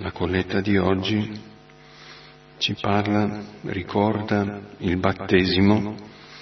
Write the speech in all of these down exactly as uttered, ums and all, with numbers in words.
La colletta di oggi ci parla, ricorda il battesimo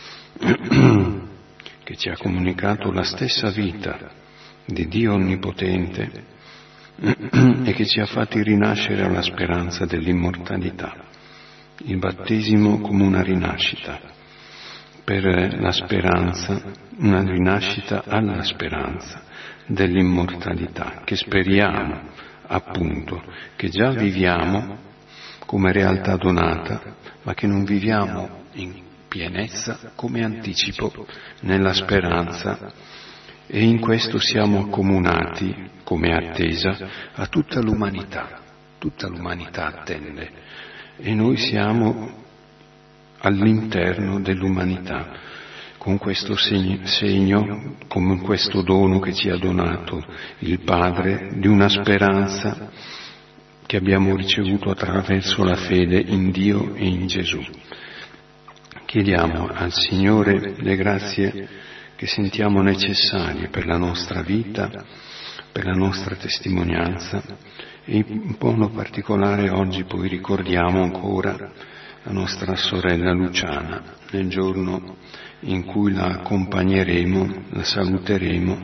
che ci ha comunicato la stessa vita di Dio Onnipotente e che ci ha fatti rinascere alla speranza dell'immortalità. Il battesimo come una rinascita per la speranza, una rinascita alla speranza dell'immortalità, che speriamo appunto, che già viviamo come realtà donata, ma che non viviamo in pienezza come anticipo nella speranza, e in questo siamo accomunati come attesa a tutta l'umanità. Tutta l'umanità attende e noi siamo all'interno dell'umanità con questo segno, segno, con questo dono che ci ha donato il Padre di una speranza che abbiamo ricevuto attraverso la fede in Dio e in Gesù. Chiediamo al Signore le grazie che sentiamo necessarie per la nostra vita, per la nostra testimonianza, e in modo particolare oggi poi ricordiamo ancora la nostra sorella Luciana, nel giorno in cui la accompagneremo, la saluteremo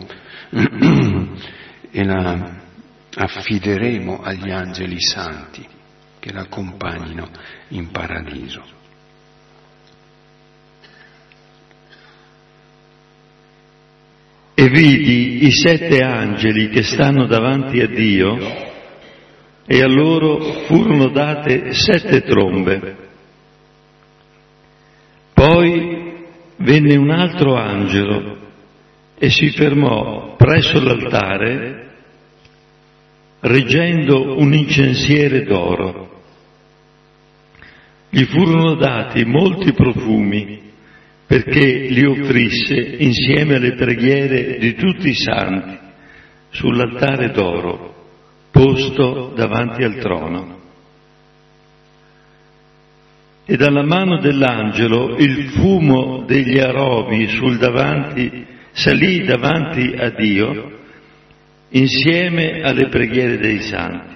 e la affideremo agli angeli santi che la accompagnino in paradiso. E vidi i sette angeli che stanno davanti a Dio, e a loro furono date sette trombe. Poi venne un altro angelo e si fermò presso l'altare reggendo un incensiere d'oro. Gli furono dati molti profumi perché li offrisse insieme alle preghiere di tutti i santi sull'altare d'oro posto davanti al trono. E dalla mano dell'angelo il fumo degli aromi sul davanti salì davanti a Dio insieme alle preghiere dei santi.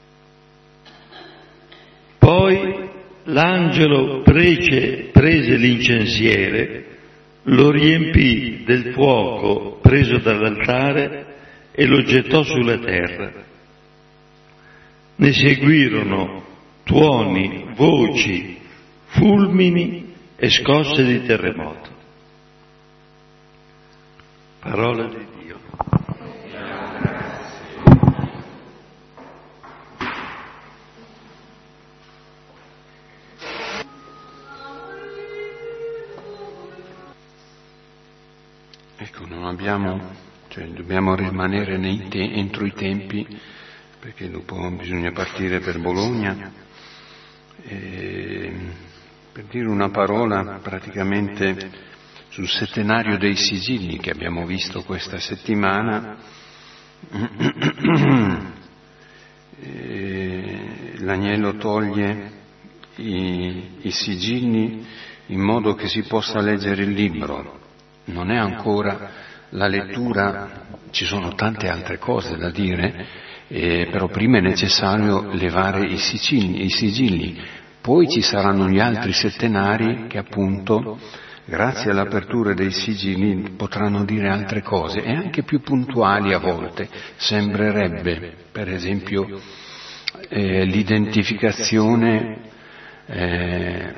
Poi l'angelo prece, prese l'incensiere, lo riempì del fuoco preso dall'altare e lo gettò sulla terra. Ne seguirono tuoni, voci, fulmini e scosse di terremoto. Parola di Dio. Ecco, non abbiamo, cioè dobbiamo rimanere nei te- entro i tempi, perché dopo bisogna partire per Bologna, e per dire una parola praticamente sul settenario dei sigilli che abbiamo visto questa settimana. L'agnello toglie i, i sigilli in modo che si possa leggere il libro. Non è ancora la lettura, ci sono tante altre cose da dire, eh, però prima è necessario levare i sigilli, i sigilli. Poi ci saranno gli altri settenari che appunto, grazie all'apertura dei sigilli, potranno dire altre cose e anche più puntuali a volte. Sembrerebbe, per esempio, eh, l'identificazione eh,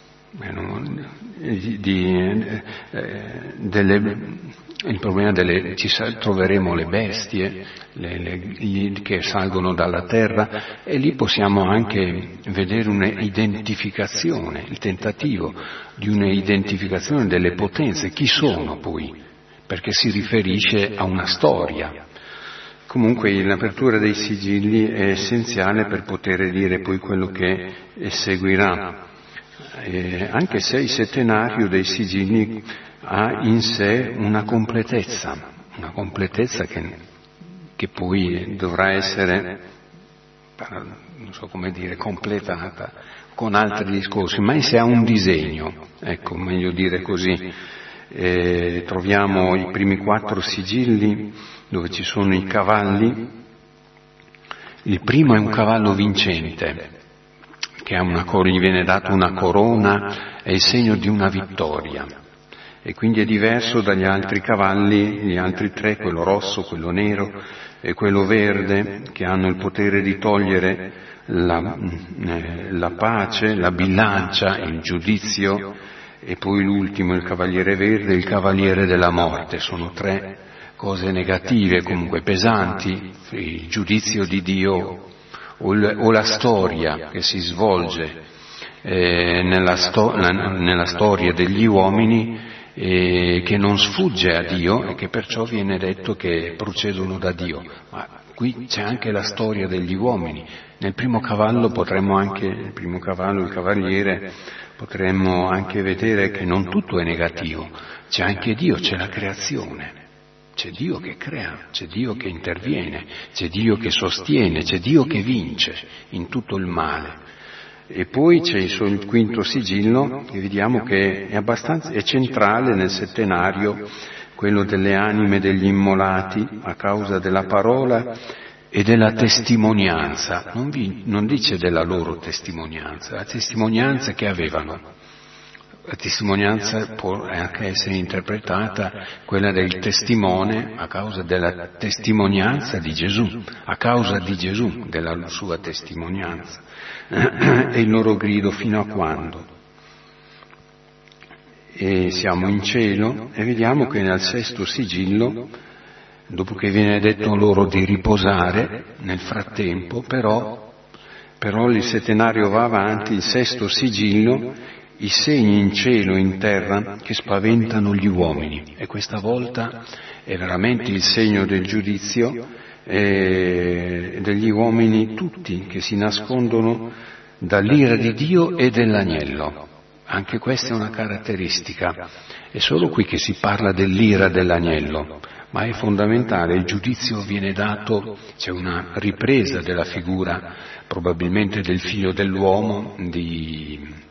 di, di, eh, delle, il problema delle, ci troveremo le bestie le, le, gli, che salgono dalla terra, e lì possiamo anche vedere un'identificazione, il tentativo di un'identificazione delle potenze, chi sono poi, perché si riferisce a una storia. Comunque l'apertura dei sigilli è essenziale per poter dire poi quello che seguirà. Eh, anche se il settenario dei sigilli ha in sé una completezza, una completezza che, che poi dovrà essere, non so come dire, completata con altri discorsi, ma in sé ha un disegno, ecco, meglio dire così. Eh, troviamo i primi quattro sigilli dove ci sono i cavalli, Il primo è un cavallo vincente, che ha una, gli viene data una corona, è il segno di una vittoria, e quindi è diverso dagli altri cavalli, gli altri tre, quello rosso, quello nero e quello verde, che hanno il potere di togliere la, eh, la pace, la bilancia, il giudizio, e poi l'ultimo, il cavaliere verde, il cavaliere della morte. Sono tre cose negative, comunque pesanti, il giudizio di Dio o, il, o la storia che si svolge eh, nella, sto, nella storia degli uomini, eh, che non sfugge a Dio e che perciò viene detto che procedono da Dio. Ma qui c'è anche la storia degli uomini. Nel primo cavallo potremmo anche, il primo cavallo, il cavaliere, potremmo anche vedere che non tutto è negativo, c'è anche Dio, c'è la creazione, c'è Dio che crea, c'è Dio che interviene, c'è Dio che sostiene, c'è Dio che vince in tutto il male. E poi c'è il quinto sigillo, che vediamo che è abbastanza, è centrale nel settenario, quello delle anime degli immolati a causa della parola e della testimonianza. Non, vi, non dice della loro testimonianza, la testimonianza che avevano. La testimonianza può anche essere interpretata quella del testimone a causa della testimonianza di Gesù, a causa di Gesù, della sua testimonianza. E il loro grido fino a quando? E siamo in cielo e vediamo che nel sesto sigillo, dopo che viene detto loro di riposare, nel frattempo però, però il settenario va avanti, il sesto sigillo, i segni in cielo e in terra che spaventano gli uomini, e questa volta è veramente il segno del giudizio eh, degli uomini tutti che si nascondono dall'ira di Dio e dell'agnello. Anche questa è una caratteristica, è solo qui che si parla dell'ira dell'agnello, ma è fondamentale, il giudizio viene dato, c'è una ripresa della figura probabilmente del figlio dell'uomo, di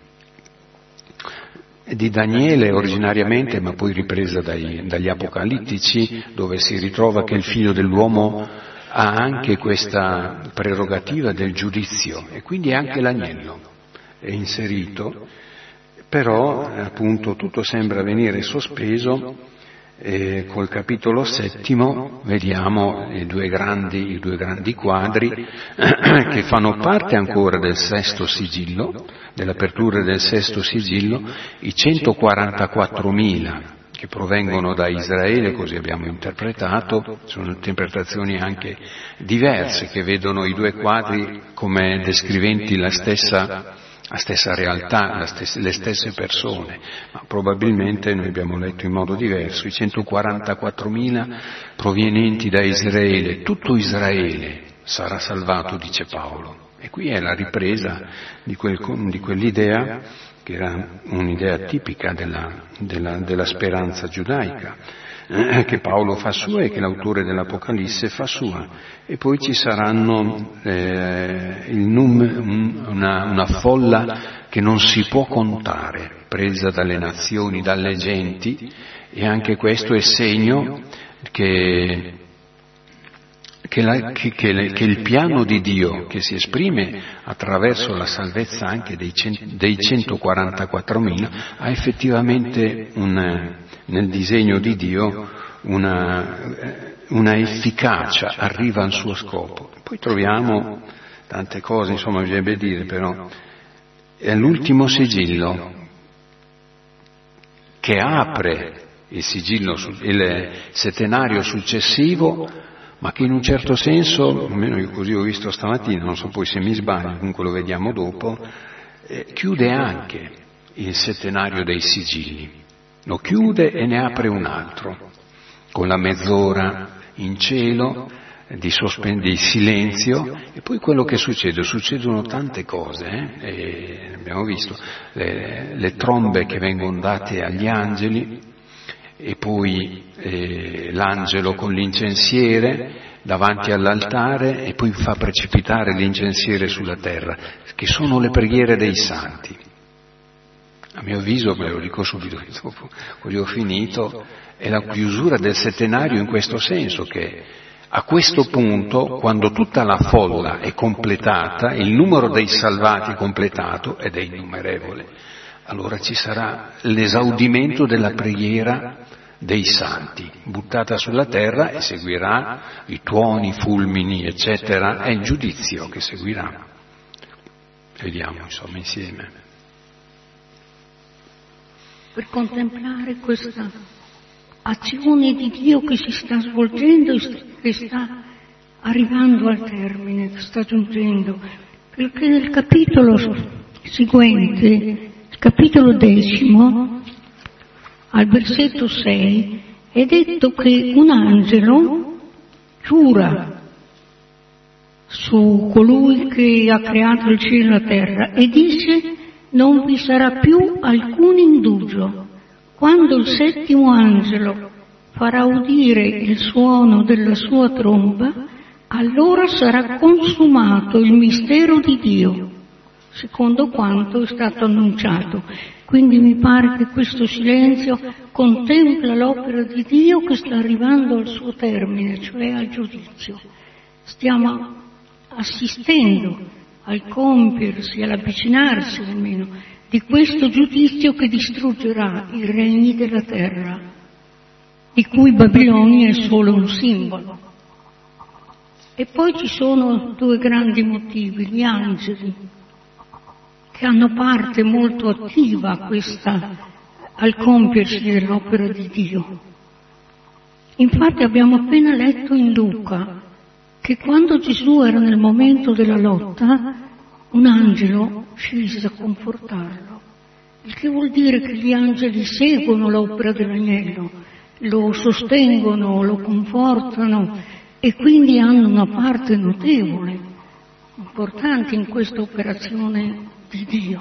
di Daniele originariamente, ma poi ripresa dai, dagli apocalittici, dove si ritrova che il figlio dell'uomo ha anche questa prerogativa del giudizio, e quindi anche l'agnello è inserito, però appunto tutto sembra venire sospeso. E col capitolo settimo vediamo i due grandi, i due grandi quadri che fanno parte ancora del sesto sigillo, dell'apertura del sesto sigillo, i centoquarantaquattromila che provengono da Israele, così abbiamo interpretato, sono interpretazioni anche diverse che vedono i due quadri come descriventi la stessa la stessa realtà, la stessa, le stesse persone, ma probabilmente noi abbiamo letto in modo diverso, i centoquarantaquattromila provenienti da Israele, tutto Israele sarà salvato, dice Paolo. E qui è la ripresa di, quel, di quell'idea, che era un'idea tipica della, della, della speranza giudaica, eh, che Paolo fa sua e che l'autore dell'Apocalisse fa sua. E poi ci saranno eh, il num, una, una folla che non si può contare, presa dalle nazioni, dalle genti, e anche questo è segno che, che, la, che, che, le, che il piano di Dio, che si esprime attraverso la salvezza anche dei, dei centoquarantaquattromila, ha effettivamente un, nel disegno di Dio una... una efficacia, arriva al suo scopo. Poi troviamo tante cose, insomma, bisognerebbe dire, però è l'ultimo sigillo che apre il sigillo, il settenario successivo, ma che in un certo senso, almeno io così ho visto stamattina, non so poi se mi sbaglio, comunque lo vediamo dopo, eh, chiude anche il settenario dei sigilli, lo chiude e ne apre un altro, con la mezz'ora in cielo, di, sospend- di silenzio, e poi quello che succede, succedono tante cose, eh? E abbiamo visto le, le trombe che vengono date agli angeli, e poi eh, l'angelo con l'incensiere davanti all'altare, e poi fa precipitare l'incensiere sulla terra, che sono le preghiere dei santi. A mio avviso, ve lo dico subito, dopo così ho finito, è la chiusura del settenario in questo senso, che A questo punto, quando tutta la folla è completata, il numero dei salvati è completato, ed è innumerevole, allora ci sarà l'esaudimento della preghiera dei santi, buttata sulla terra, e seguirà i tuoni, i fulmini, eccetera, è il giudizio che seguirà. Vediamo insomma insieme. Per contemplare questa azione di Dio che si sta svolgendo e che sta arrivando al termine, che sta giungendo, perché nel capitolo seguente, il capitolo decimo, al versetto sei, è detto che un angelo giura su colui che ha creato il cielo e la terra e dice: non vi sarà più alcun indugio. Quando il settimo angelo farà udire il suono della sua tromba, allora sarà consumato il mistero di Dio, secondo quanto è stato annunciato. Quindi mi pare che questo silenzio contempla l'opera di Dio che sta arrivando al suo termine, cioè al giudizio. Stiamo assistendo al compiersi, all'avvicinarsi almeno, di questo giudizio che distruggerà i regni della terra, di cui Babilonia è solo un simbolo. E poi ci sono due grandi motivi: gli angeli, che hanno parte molto attiva a questa, al compiersi dell'opera di Dio. Infatti abbiamo appena letto in Luca che quando Gesù era nel momento della lotta, un angelo scese a confortarlo, il che vuol dire che gli angeli seguono l'opera dell'agnello, lo sostengono, lo confortano e quindi hanno una parte notevole, importante in questa operazione di Dio.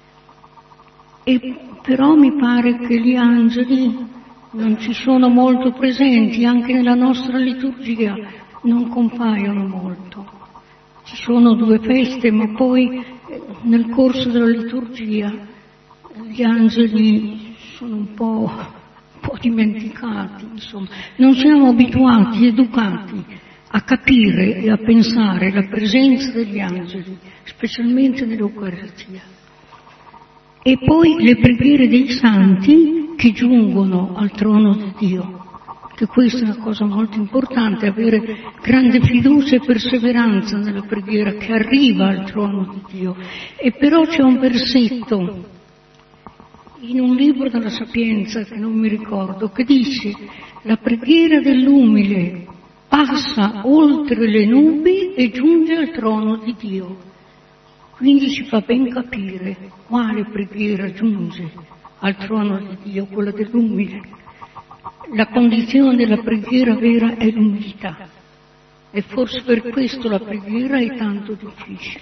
E però mi pare che gli angeli non ci sono molto presenti, anche nella nostra liturgia non compaiono molto. Ci sono due feste, ma poi nel corso della liturgia gli angeli sono un po', un po' dimenticati, insomma. Non siamo abituati, educati a capire e a pensare la presenza degli angeli, specialmente nell'Eucaristia. E poi le preghiere dei santi che giungono al trono di Dio. Che questa è una cosa molto importante, avere grande fiducia e perseveranza nella preghiera che arriva al trono di Dio. E però c'è un versetto in un libro della Sapienza, che non mi ricordo, che dice: la preghiera dell'umile passa oltre le nubi e giunge al trono di Dio. Quindi ci fa ben capire quale preghiera giunge al trono di Dio, quella dell'umile. La condizione della preghiera vera è l'umiltà, e forse per questo la preghiera è tanto difficile.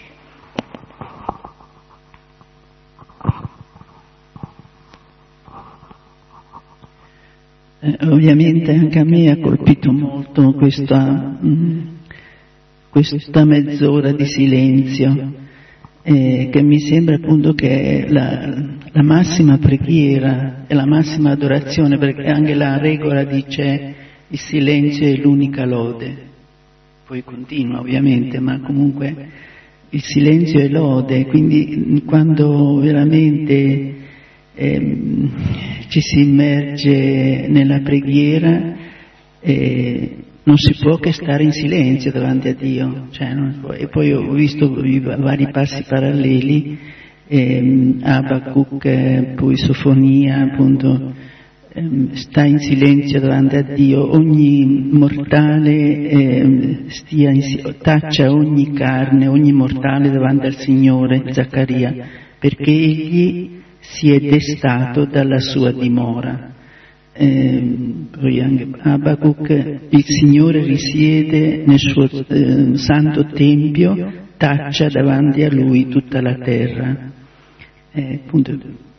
Eh, ovviamente anche a me ha colpito molto questa, mh, questa mezz'ora di silenzio, eh, che mi sembra appunto che la, la massima preghiera e la massima adorazione, perché anche la regola dice il silenzio è l'unica lode, poi continua ovviamente, ma comunque il silenzio è lode, quindi quando veramente eh, ci si immerge nella preghiera eh, non si può che stare in silenzio davanti a Dio, cioè, non può. E poi ho visto i vari passi paralleli, eh, Abacuc, eh, poi Sofonia, appunto, eh, sta in silenzio davanti a Dio, ogni mortale eh, stia in, taccia ogni carne, ogni mortale davanti al Signore, Zaccaria, perché Egli si è destato dalla sua dimora. Eh, poi anche Abacuc, il Signore risiede nel suo eh, santo tempio, taccia davanti a lui tutta la terra. Eh, appunto,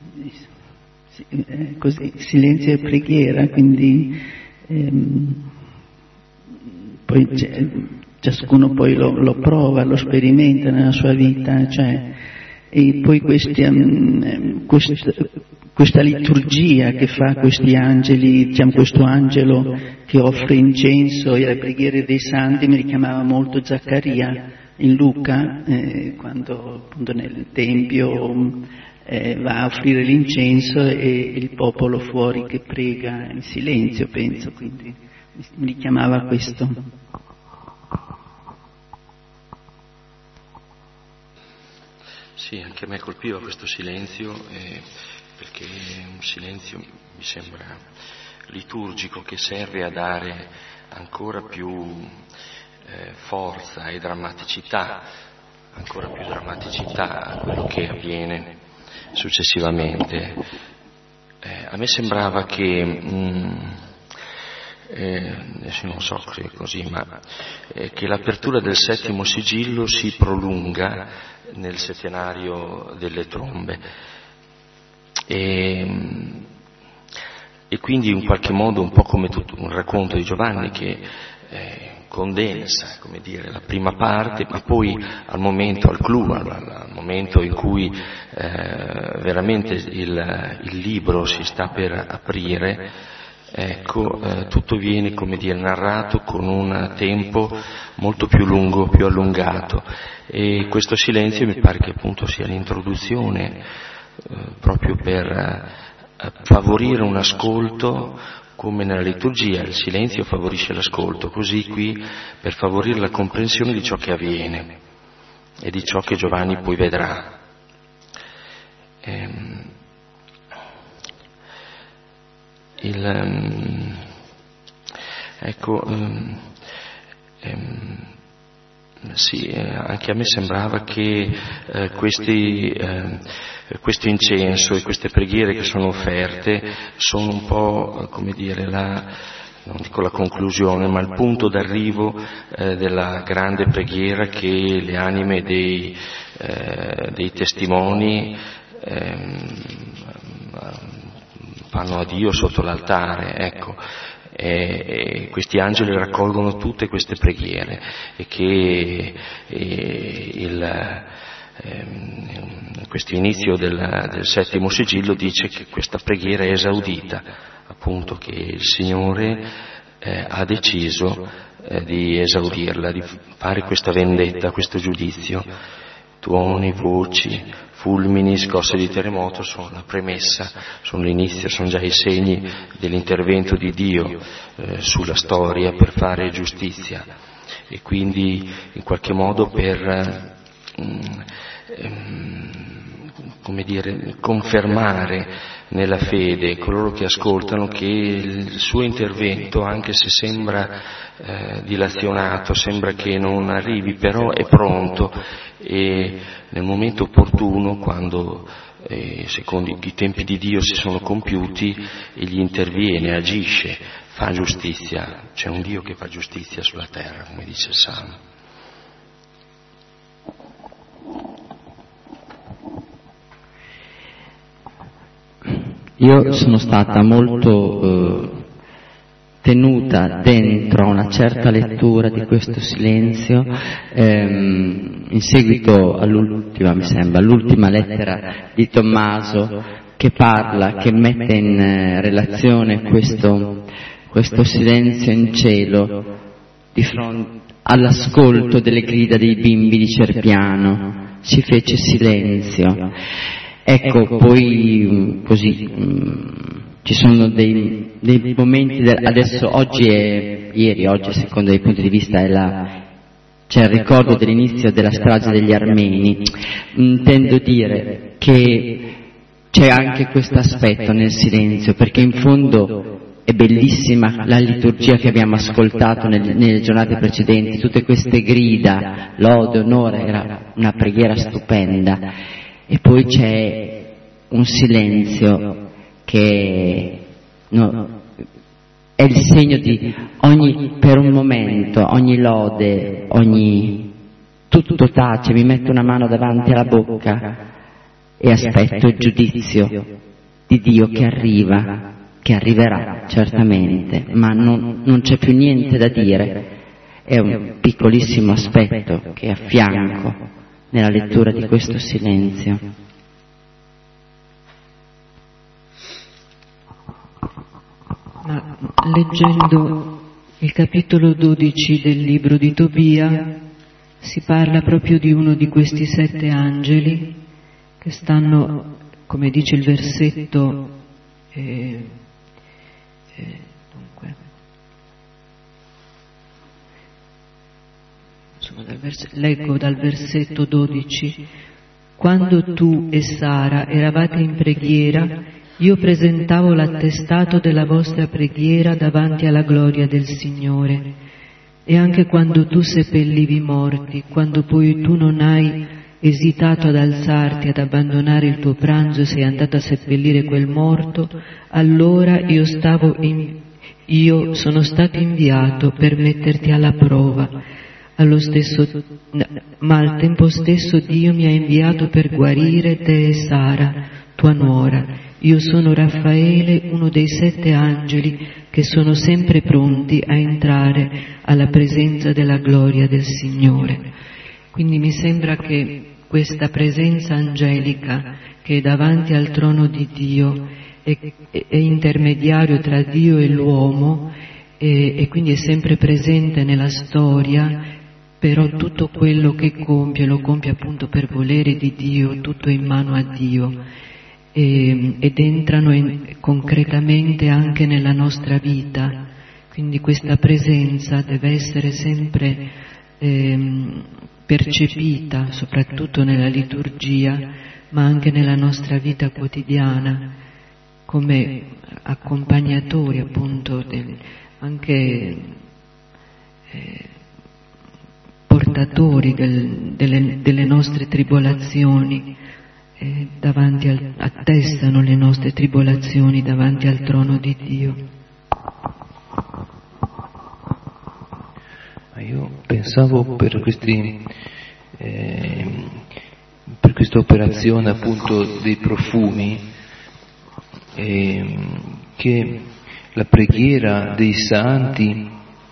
eh, così, silenzio e preghiera, quindi ehm, poi ciascuno poi lo, lo prova, lo sperimenta nella sua vita, cioè, e poi questi, um, questa, questa liturgia che fa questi angeli, diciamo questo angelo che offre incenso e le preghiere dei santi mi richiamava molto Zaccaria in Luca, eh, quando appunto nel Tempio eh, va a offrire l'incenso e il popolo fuori che prega in silenzio, penso, quindi mi richiamava questo. Sì, anche a me colpiva questo silenzio, eh, perché è un silenzio mi sembra liturgico che serve a dare ancora più eh, forza e drammaticità, ancora più drammaticità a quello che avviene successivamente. Eh, a me sembrava che, mh, eh, adesso non so se è così, ma eh, che l'apertura del settimo sigillo si prolunga nel settenario delle trombe e, e quindi in qualche modo un po' come tutto un racconto di Giovanni che eh, condensa, come dire, la prima parte, ma poi al momento, al clou, al, al momento in cui eh, veramente il, il libro si sta per aprire, ecco, eh, tutto viene, come dire, narrato con un tempo molto più lungo, più allungato, e questo silenzio mi pare che appunto sia l'introduzione eh, proprio per eh, favorire un ascolto, come nella liturgia il silenzio favorisce l'ascolto, così qui per favorire la comprensione di ciò che avviene e di ciò che Giovanni poi vedrà. Ehm, Il, um, ecco, um, um, sì, eh, anche a me sembrava che eh, questi, eh, questo incenso e queste preghiere che sono offerte sono un po', come dire, la, non dico la conclusione, ma il punto d'arrivo eh, della grande preghiera che le anime dei, eh, dei testimoni ehm, fanno a Dio sotto l'altare, ecco, e, e questi angeli raccolgono tutte queste preghiere e che e il, ehm, questo inizio del, del settimo sigillo dice che questa preghiera è esaudita, appunto che il Signore eh, ha deciso eh, di esaudirla, di fare questa vendetta, questo giudizio. Tuoni, voci, fulmini, scosse di terremoto sono la premessa, sono l'inizio, sono già i segni dell'intervento di Dio eh, sulla storia per fare giustizia e quindi in qualche modo per um, um, come dire, confermare nella fede coloro che ascoltano che il suo intervento, anche se sembra eh, dilazionato, sembra che non arrivi, però è pronto e nel momento opportuno, quando eh, secondo i tempi di Dio si sono compiuti, egli interviene, agisce, fa giustizia. C'è un Dio che fa giustizia sulla terra, come dice il Salmo. Io sono stata molto eh, tenuta dentro a una certa lettura di questo silenzio ehm, in seguito all'ultima, mi sembra, all'ultima lettera di Tommaso che parla, che mette in eh, relazione questo, questo silenzio in cielo di fronte all'ascolto delle grida dei bimbi di Cerpiano. Si fece silenzio. Ecco, poi così mh, ci sono dei, dei momenti, de, adesso oggi è, ieri, oggi secondo i punti di vista è la, c'è il ricordo dell'inizio della strage degli armeni. Intendo dire che c'è anche questo aspetto nel silenzio, perché in fondo è bellissima la liturgia che abbiamo ascoltato nelle, nelle giornate precedenti, tutte queste grida, lode, onore, era una preghiera stupenda. E poi c'è un silenzio che no, è il segno di ogni, per un momento, ogni lode, ogni, tutto tace, mi metto una mano davanti alla bocca e aspetto il giudizio di Dio che arriva, che arriverà certamente, ma non, non c'è più niente da dire, è un piccolissimo aspetto che a fianco nella lettura di questo silenzio. Ma leggendo il capitolo dodici del libro di Tobia si parla proprio di uno di questi sette angeli che stanno, come dice il versetto, eh, eh, dunque, insomma, dal vers- leggo dal versetto dodici: quando tu e Sara eravate in preghiera, io presentavo l'attestato della vostra preghiera davanti alla gloria del Signore. E anche quando tu seppellivi i morti, quando poi tu non hai esitato ad alzarti, ad abbandonare il tuo pranzo e sei andato a seppellire quel morto, allora io stavo in, io sono stato inviato per metterti alla prova. Allo stesso, ma al tempo stesso Dio mi ha inviato per guarire te e Sara, tua nuora. Io sono Raffaele, uno dei sette angeli che sono sempre pronti a entrare alla presenza della gloria del Signore. Quindi mi sembra che questa presenza angelica che è davanti al trono di Dio è, è intermediario tra Dio e l'uomo e, e quindi è sempre presente nella storia, però tutto quello che compie lo compie appunto per volere di Dio, tutto in mano a Dio. Ed entrano in, concretamente anche nella nostra vita, quindi questa presenza deve essere sempre ehm, percepita, soprattutto nella liturgia, ma anche nella nostra vita quotidiana, come accompagnatori appunto, del, anche eh, portatori del, delle, delle nostre tribolazioni. E davanti al, attestano le nostre tribolazioni davanti al trono di Dio. Io pensavo per questi eh, per questa operazione appunto dei profumi eh, che la preghiera dei santi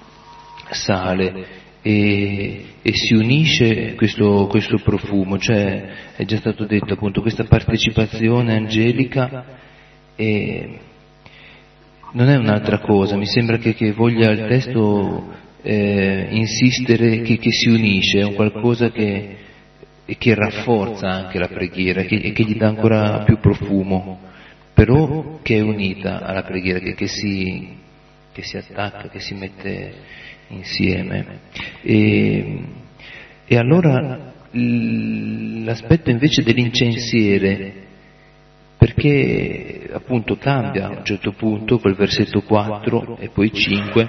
sale E, e si unisce questo, questo profumo, cioè è già stato detto appunto questa partecipazione angelica e non è un'altra cosa, mi sembra che, che voglia il testo eh, insistere che, che si unisce, è un qualcosa che, che rafforza anche la preghiera che, e che gli dà ancora più profumo, però che è unita alla preghiera, che, che, si, che si attacca, che si mette insieme. E, e allora l'aspetto invece dell'incensiere, perché appunto cambia a un certo punto col versetto quattro e poi cinque,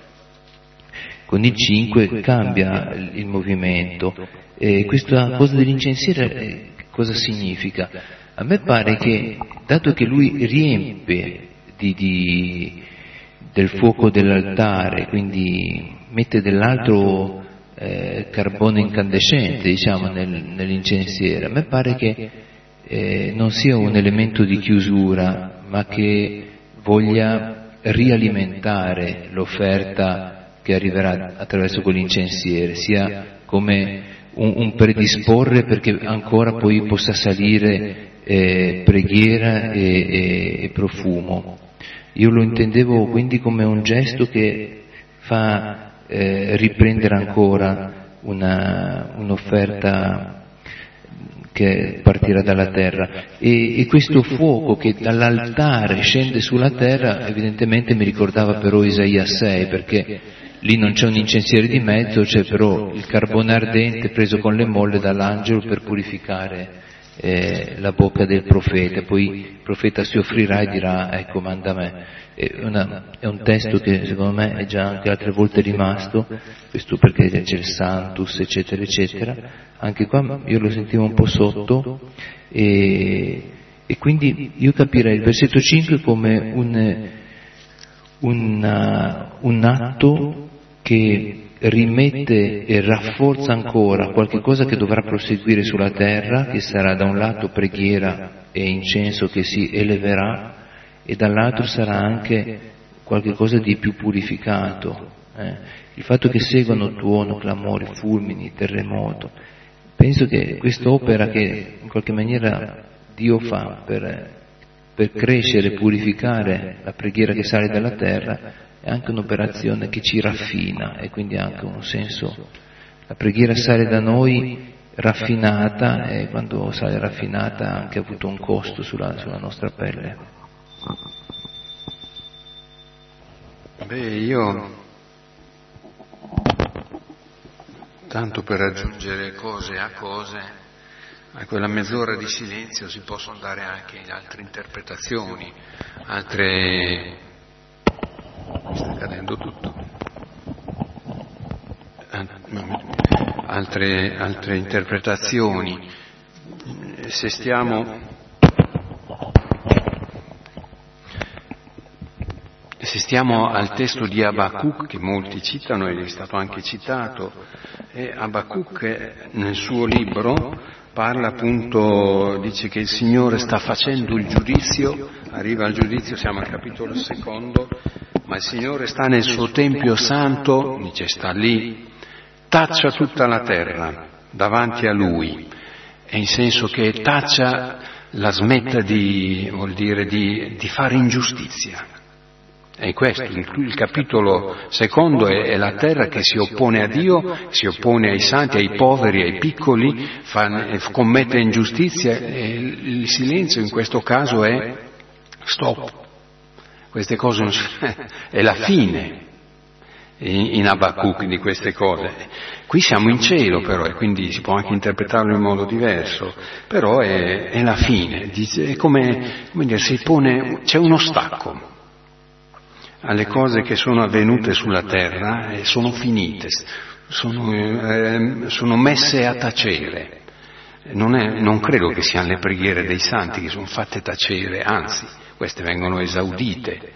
con il cinque cambia il movimento. E questa cosa dell'incensiere cosa significa? A me pare che, dato che lui riempie di, di del fuoco dell'altare, quindi mette dell'altro eh, carbone incandescente, diciamo, nel, nell'incensiere. A me pare che eh, non sia un elemento di chiusura, ma che voglia rialimentare l'offerta che arriverà attraverso quell'incensiere, sia come un, un predisporre perché ancora poi possa salire eh, preghiera e, e, e profumo. Io lo intendevo quindi come un gesto che fa eh, riprendere ancora una, un'offerta che partirà dalla terra e, e questo fuoco che dall'altare scende sulla terra evidentemente mi ricordava però Isaia sei, perché lì non c'è un incensiere di mezzo, c'è però il carbone ardente preso con le molle dall'angelo per purificare Eh, la bocca del profeta, poi il profeta si offrirà e dirà ecco manda me. È, una, è un testo che secondo me è già anche altre volte rimasto, questo perché c'è il Sanctus eccetera eccetera, anche qua io lo sentivo un po' sotto e, e quindi io capirei il versetto cinque come un, un, un atto che rimette e rafforza ancora qualche cosa che dovrà proseguire sulla terra, che sarà da un lato preghiera e incenso che si eleverà e dall'altro sarà anche qualche cosa di più purificato. Eh. Il fatto che seguano tuono, clamore, fulmini, terremoto, penso che quest'opera che in qualche maniera Dio fa per, per crescere, purificare la preghiera che sale dalla terra, è anche un'operazione che ci raffina, e quindi ha anche un senso. La preghiera sale da noi raffinata, e quando sale raffinata ha anche avuto un costo sulla, sulla nostra pelle. Beh, io, tanto per aggiungere cose a cose, a quella mezz'ora di silenzio si possono dare anche in altre interpretazioni, altre... mi sta cadendo tutto. Altre, altre interpretazioni. Se stiamo se stiamo al testo di Abacuc, che molti citano ed è stato anche citato, e Abacuc nel suo libro parla appunto, dice che il Signore sta facendo il giudizio, arriva al giudizio, siamo al capitolo secondo, ma il Signore sta nel suo Tempio Santo, dice sta lì, taccia tutta la terra davanti a Lui, e in senso che taccia la smetta di, vuol dire di, di fare ingiustizia. E questo, il, il capitolo secondo è, è la terra che si oppone a Dio, si oppone ai santi, ai poveri, ai piccoli, fa, commette ingiustizia, e il silenzio in questo caso è stop. Queste cose non è la fine in Abacuc di queste cose. Qui siamo in cielo però, e quindi si può anche interpretarlo in modo diverso, però è, è la fine, è come, come dire, si pone, c'è uno stacco alle cose che sono avvenute sulla terra e sono finite, sono, eh, sono messe a tacere. Non, è, non credo che siano le preghiere dei santi che sono fatte tacere, anzi, queste vengono esaudite.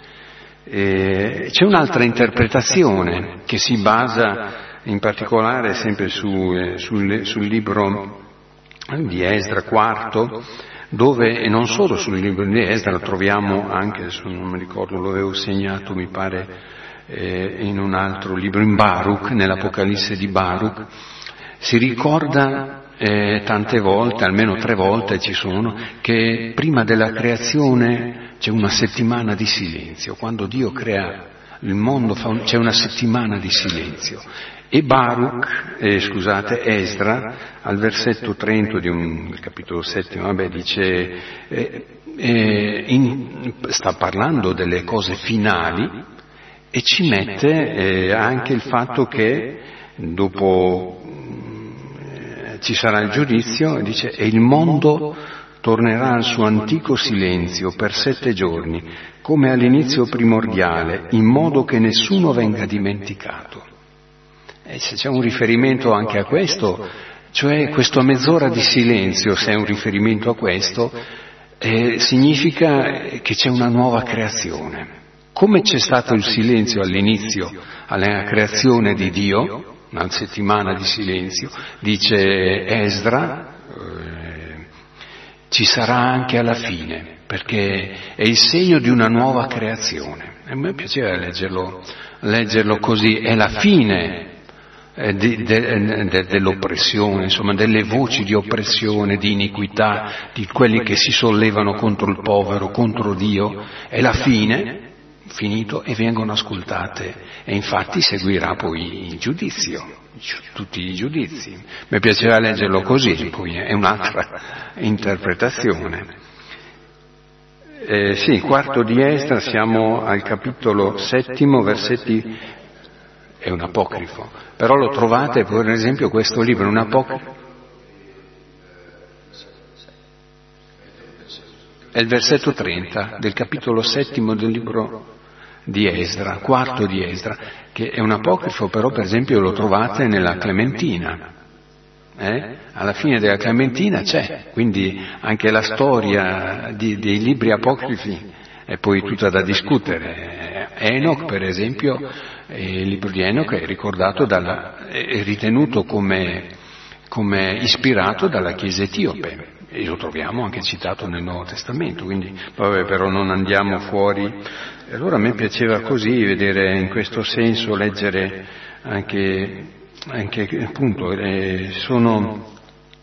E c'è un'altra interpretazione che si basa in particolare sempre su, eh, sul, sul libro di Esdra quarto, dove, e non solo sul libro di Esdra, lo troviamo anche, adesso non mi ricordo, lo avevo segnato, mi pare, eh, in un altro libro, in Baruch, nell'Apocalisse di Baruch, si ricorda eh, tante volte, almeno tre volte ci sono, che prima della creazione c'è una settimana di silenzio, quando Dio crea il mondo fa un, c'è una settimana di silenzio. E Baruch, eh, scusate, Esdra, al versetto trenta di un del capitolo settimo, vabbè, dice, eh, eh, in, sta parlando delle cose finali e ci mette eh, anche il fatto che dopo eh, ci sarà il giudizio, dice, e il mondo tornerà al suo antico silenzio per sette giorni, come all'inizio primordiale, in modo che nessuno venga dimenticato. E se c'è un riferimento anche a questo, cioè questa mezz'ora di silenzio, se è un riferimento a questo, eh, significa che c'è una nuova creazione. Come c'è stato il silenzio all'inizio, alla creazione di Dio, una settimana di silenzio, dice Esdra, eh, ci sarà anche alla fine, perché è il segno di una nuova creazione. A me piaceva leggerlo, leggerlo così, è la fine De, de, de, dell'oppressione, insomma, delle voci di oppressione, di iniquità, di quelli che si sollevano contro il povero, contro Dio, è la fine, finito, e vengono ascoltate, e infatti seguirà poi il giudizio, tutti i giudizi. Mi piaceva leggerlo così, poi è un'altra interpretazione. Eh, sì, quarto di Esdra, siamo al capitolo settimo, versetti. È un apocrifo, però lo trovate, per esempio, questo libro, un apocrifo. È il versetto trenta del capitolo settimo del libro di Esdra, quarto di Esdra, che è un apocrifo, però per esempio lo trovate nella Clementina. Eh? Alla fine della Clementina c'è, quindi anche la storia di, dei libri apocrifi è poi tutta da discutere. Enoch, per esempio, il libro di Enoch è ricordato dalla, è ritenuto come, come ispirato dalla Chiesa etiope, e lo troviamo anche citato nel Nuovo Testamento, quindi vabbè, però non andiamo fuori. E allora a me piaceva così vedere in questo senso, leggere anche, anche appunto, eh, sono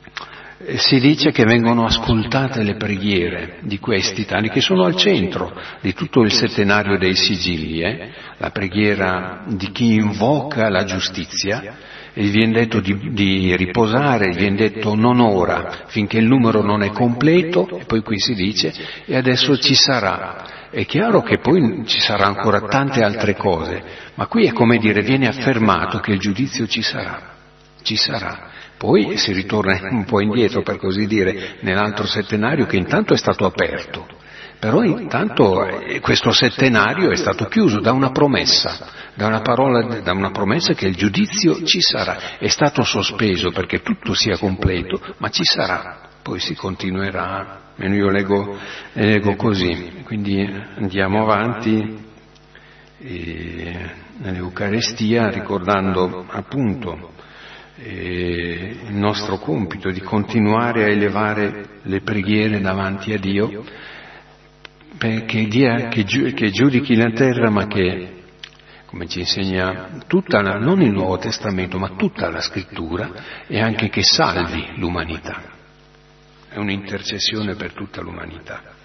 si dice che vengono ascoltate le preghiere di questi tali che sono al centro di tutto il settenario dei sigilli, eh? La preghiera di chi invoca la giustizia, e gli viene detto di, di riposare, gli viene detto non ora, finché il numero non è completo, e poi qui si dice e adesso ci sarà. È chiaro che poi ci sarà ancora tante altre cose, ma qui è come dire, viene affermato che il giudizio ci sarà, ci sarà. Poi si ritorna un po' indietro, per così dire, nell'altro settenario che intanto è stato aperto, però intanto questo settenario è stato chiuso da una promessa, da una parola, da una promessa che il giudizio ci sarà, è stato sospeso perché tutto sia completo, ma ci sarà, poi si continuerà. Io leggo, leggo così, quindi andiamo avanti e, nell'Eucarestia ricordando appunto eh, il nostro compito di continuare a elevare le preghiere davanti a Dio, perché dia, che, giu, che giudichi la terra, ma che, come ci insegna tutta la, non il Nuovo Testamento, ma tutta la Scrittura, e anche che salvi l'umanità. È un'intercessione per tutta l'umanità.